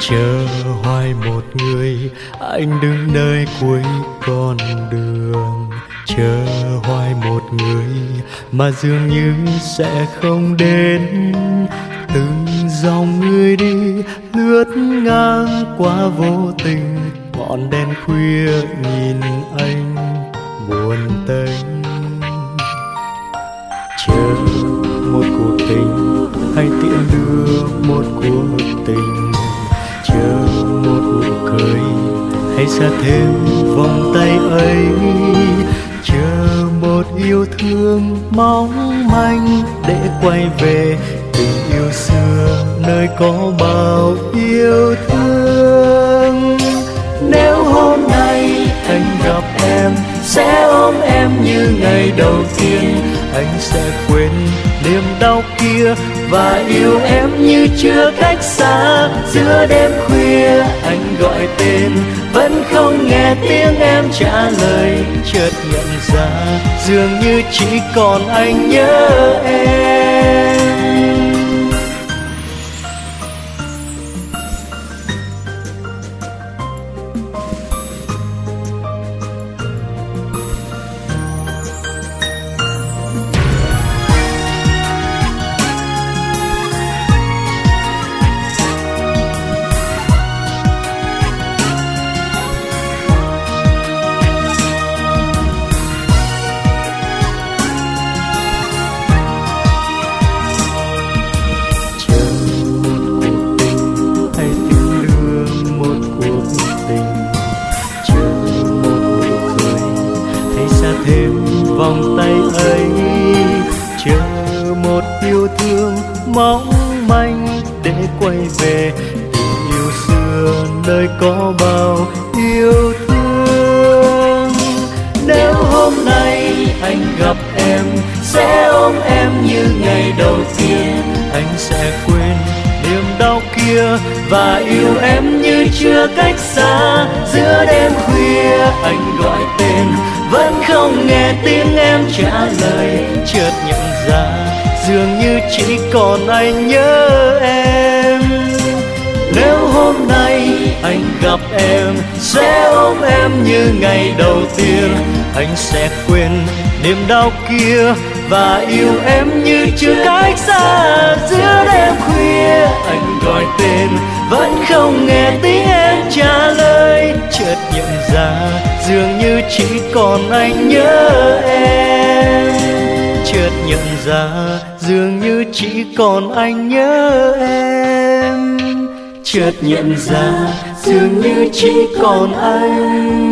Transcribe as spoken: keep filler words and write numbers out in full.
Chờ hoài một người, anh đứng nơi cuối con đường. Chờ hoài một người mà dường như sẽ không đến. Từng dòng người đi lướt ngang qua vô tình, ngọn đèn khuya nhìn anh buồn tênh. Chờ một cuộc tình hay tiễn đưa một cuộc tình, chờ một nụ cười hay xa thêm vòng tay ấy, chờ một yêu thương mong manh để quay về tình yêu xưa nơi có bao yêu thương. Nếu hôm nay anh gặp em, sẽ ôm em như ngày đầu tiên, anh sẽ quên niềm đau kia và yêu em như chưa cách xa. Giữa đêm khuya anh gọi tên, vẫn không nghe tiếng em trả lời. Chợt nhận ra dường như chỉ còn anh nhớ em. Thêm vòng tay ấy, chờ một yêu thương mong manh để quay về tình yêu xưa nơi có bao yêu thương. Nếu hôm nay anh gặp em, sẽ ôm em như ngày đầu tiên, anh sẽ quên niềm đau kia và yêu em như chưa cách xa. Giữa đêm khuya anh gọi tên, vẫn không nghe tiếng em trả lời. Chợt nhận ra dường như chỉ còn anh nhớ em. Nếu hôm nay anh gặp em, sẽ ôm em như ngày đầu tiên, anh sẽ quên niềm đau kia và yêu em như chưa cách xa. Giữa đêm khuya anh gọi tên, vẫn không nghe tiếng em trả lời. Chợt nhận ra dường như chỉ còn anh nhớ em. Chợt nhận ra dường như chỉ còn anh nhớ em. Chợt nhận ra dường như chỉ còn anh